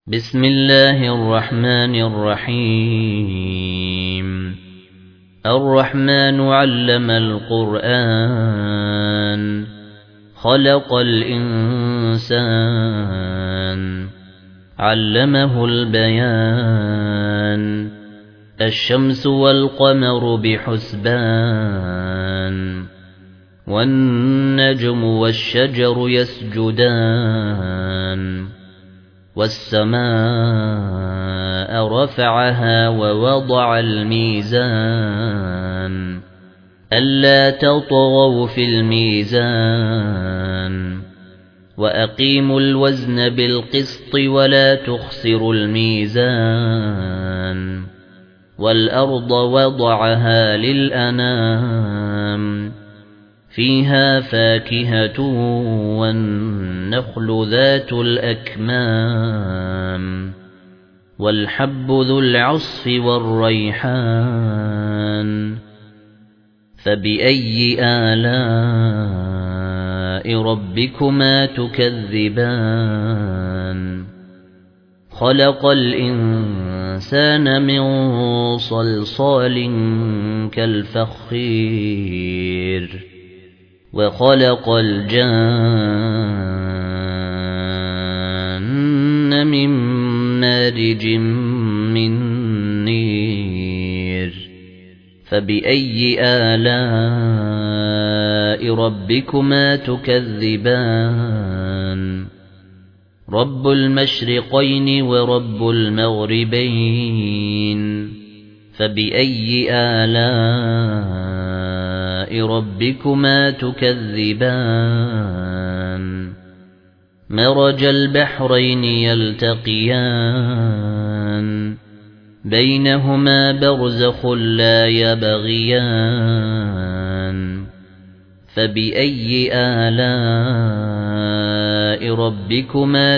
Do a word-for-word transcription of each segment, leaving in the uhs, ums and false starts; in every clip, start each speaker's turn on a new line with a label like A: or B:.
A: بسم الله الرحمن الرحيم الرحمن علم القرآن خلق الإنسان علمه البيان الشمس والقمر بحسبان والنجم والشجر يسجدان والسماء رفعها ووضع الميزان ألا تطغوا في الميزان وأقيموا الوزن بالقسط ولا تخسروا الميزان والأرض وضعها للأنام فيها فاكهة والنخل ذات الأكمام والحب ذو العصف والريحان فبأي آلاء ربكما تكذبان خلق الإنسان من صلصال كالفخير وخلق الجان من مارج من نير فبأي آلاء ربكما تكذبان رب المشرقين ورب المغربين فبأي آلاء ربكما تكذبان مرج البحرين يلتقيان بينهما برزخ لا يبغيان فبأي آلاء ربكما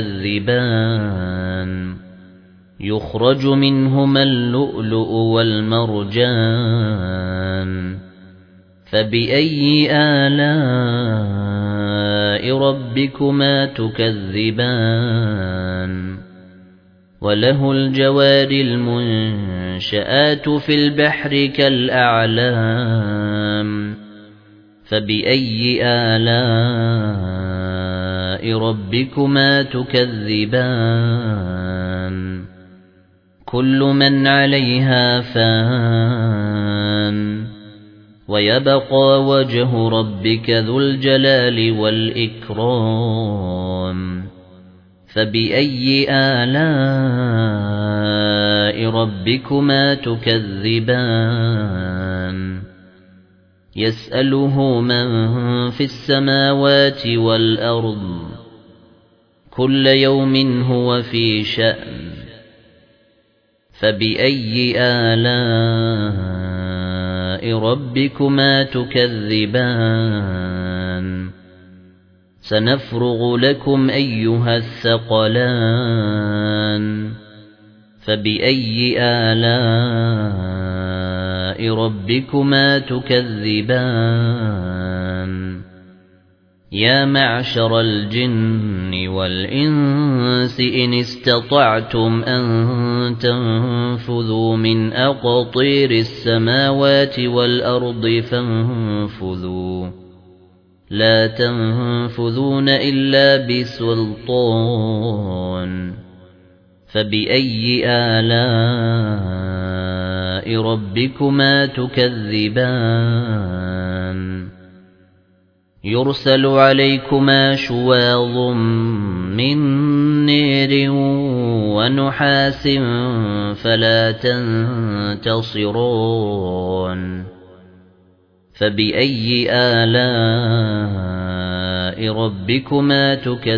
A: تكذبان يخرج منهما اللؤلؤ والمرجان فبأي آلاء ربكما تكذبان وله الجوار المنشآت في البحر كالأعلام فبأي آلاء ربكما تكذبان كل من عليها فان ويبقى وجه ربك ذو الجلال والإكرام فبأي آلاء ربكما تكذبان يسأله من في السماوات والأرض كل يوم هو في شأن فبأي آلاء ربكما تكذبان سنفرغ لكم أيها الثقلان فبأي آلاء ربكما تكذبان يا معشر الجن والإنس إن استطعتم أن تنفذوا من أقطير السماوات والأرض فانفذوا لا تنفذون إلا بسلطان فبأي آلاء ربكما تكذبان يرسل عليكما شواظ من نير ونحاس فلا تنتصرون فبأي آلاء ربكما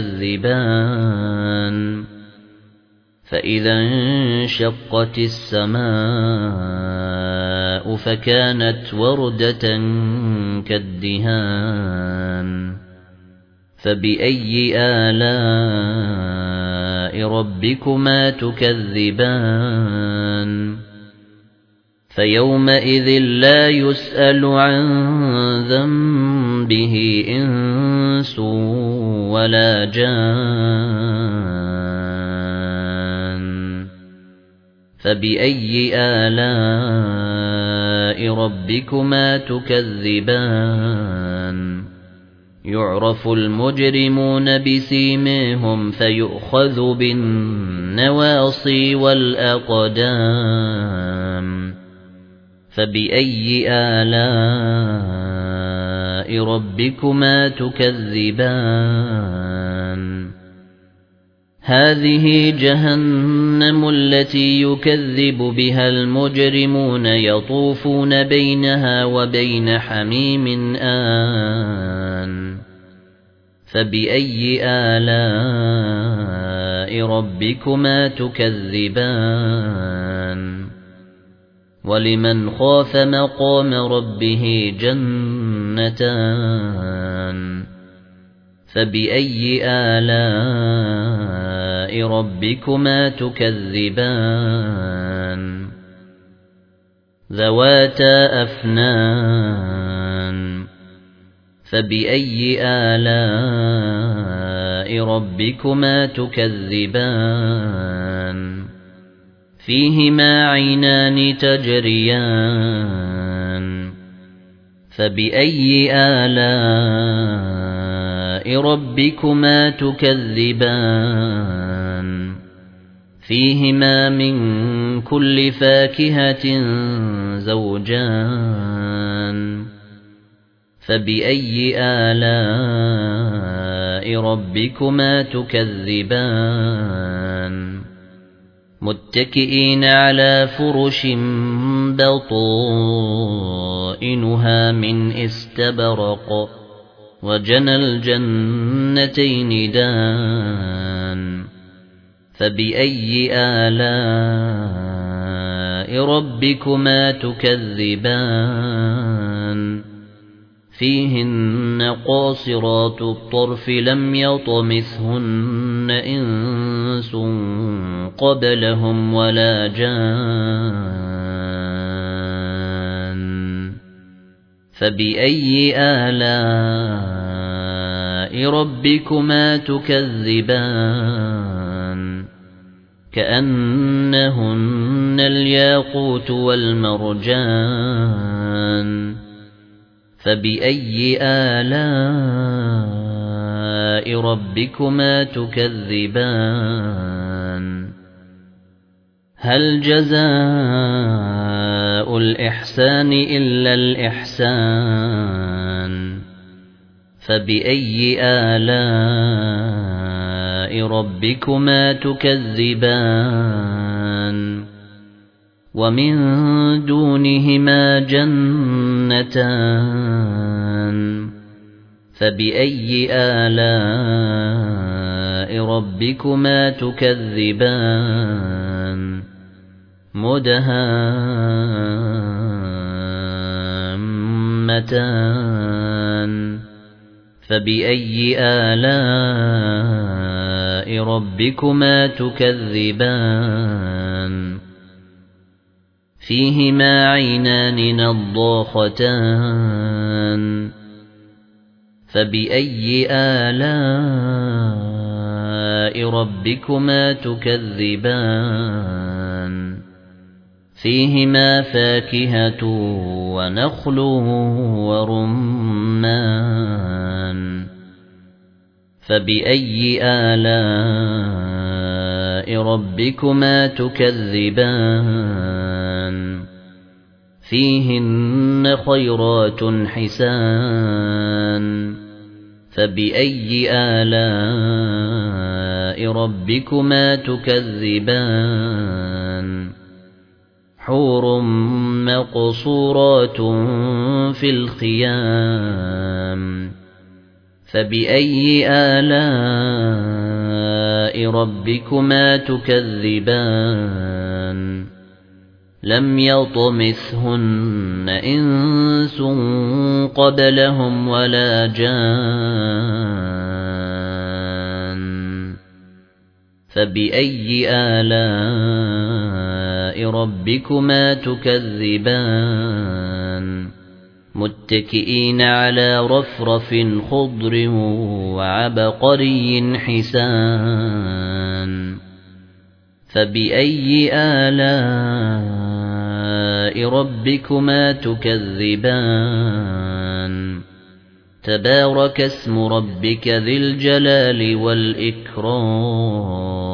A: تكذبان فإذا انشقت السماء فكانت وردة كالدهان فبأي آلاء ربكما تكذبان فيومئذ لا يسأل عن ذنبه إنس ولا جان فبأي آلاء ربكما تكذبان يعرف المجرمون بسيماهم فيؤخذ بالنواصي والأقدام فبأي آلاء ربكما تكذبان هذه جهنم التي يكذب بها المجرمون يطوفون بينها وبين حميم آن فبأي آلاء ربكما تكذبان ولمن خاف مقام ربه جنتان فبأي آلاء ربكما تكذبان ذواتا أفنان فبأي آلاء ربكما تكذبان فيهما عينان تجريان فبأي آلاء ربكما تكذبان فيهما من كل فاكهة زوجان فبأي آلاء ربكما تكذبان متكئين على فرش بطائنها من استبرق وجنى الجنتين دان فبأي آلاء ربكما تكذبان فيهن قاصرات الطرف لم يطمثهن إنس قبلهم ولا جان فبأي آلاء ربكما تكذبان كأنهن الياقوت والمرجان فبأي آلاء ربكما تكذبان هل جزاء الإحسان إلا الإحسان فبأي آلاء ربكما تكذبان ومن دونهما جنتان فبأي آلاء ربكما تكذبان مدهامتان فبأي آلاء ربكما تكذبان فيهما عينان نضاختان فبأي آلاء ربكما تكذبان فيهما فاكهة ونخل ورمان فبأي آلاء ربكما تكذبان فيهن خيرات حسان فبأي آلاء ربكما تكذبان حور مقصورات في الخيام فبأي آلاء ربكما تكذبان لم يطمثهن إنس قبلهم ولا جان فبأي آلاء ربكما تكذبان متكئين على رفرف خضر وعبقري حسان فبأي آلاء ربكما تكذبان تبارك اسم ربك ذي الجلال والإكرام